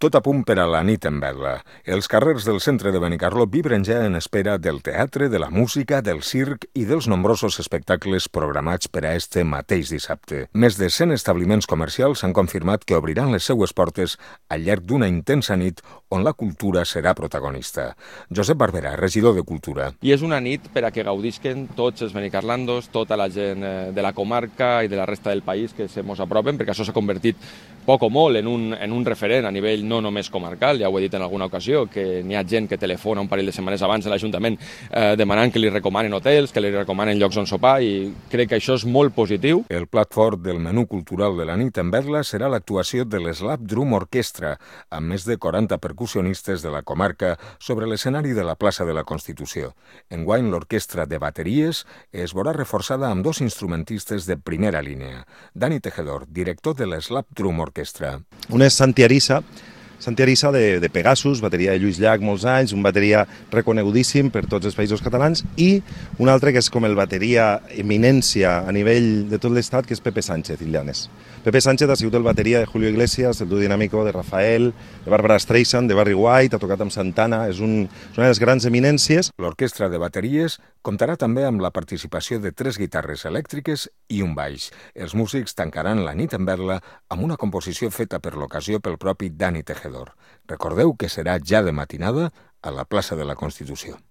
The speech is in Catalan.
Tot a punt per a la nit en vela. Els carrers del centre de Benicarló vibren ja en espera del teatre, de la música, del circ i dels nombrosos espectacles programats per a este mateix dissabte. Més de 100 establiments comercials han confirmat que obriran les seues portes al llarg d'una intensa nit on la cultura serà protagonista. Josep Barberà, regidor de Cultura. I és una nit per a que gaudisquen tots els benicarlandos, tota la gent de la comarca i de la resta del país que se mos apropen, perquè això s'ha convertit poc o molt en un referent a nivell no només comarcal, ja ho he dit en alguna ocasió, que n'hi ha gent que telefona un parell de setmanes abans a l'Ajuntament demanant que li recomanen hotels, que li recomanen llocs on sopar, i crec que això és molt positiu. El plat fort del menú cultural de la nit en Verla serà l'actuació de l'Slap Drum Orquestra, amb més de 40 percussionistes de la comarca sobre l'escenari de la plaça de la Constitució. Enguany, l'orquestra de bateries es veurà reforçada amb 2 instrumentistes de primera línia. Dani Tejedor, director de l'Slap Drum Orquestra. Un és Santi Arissa de Pegasus, bateria de Lluís Llach molts anys, un bateria reconegudíssim per tots els països catalans, i un altre que és com el bateria eminència a nivell de tot l'estat, que és Pepe Sánchez, Illanes. Pepe Sánchez ha sigut el bateria de Julio Iglesias, del Dúo Dinámico, de Rafael, de Barbara Streisand, de Barry White, ha tocat amb Santana, és una de les grans eminències. L'orquestra de bateries comptarà també amb la participació de 3 guitarres elèctriques i un baix. Els músics tancaran la nit en Verla amb una composició feta per l'ocasió pel propi Dani Tejedor. Recordeu que serà ja de matinada a la plaça de la Constitució.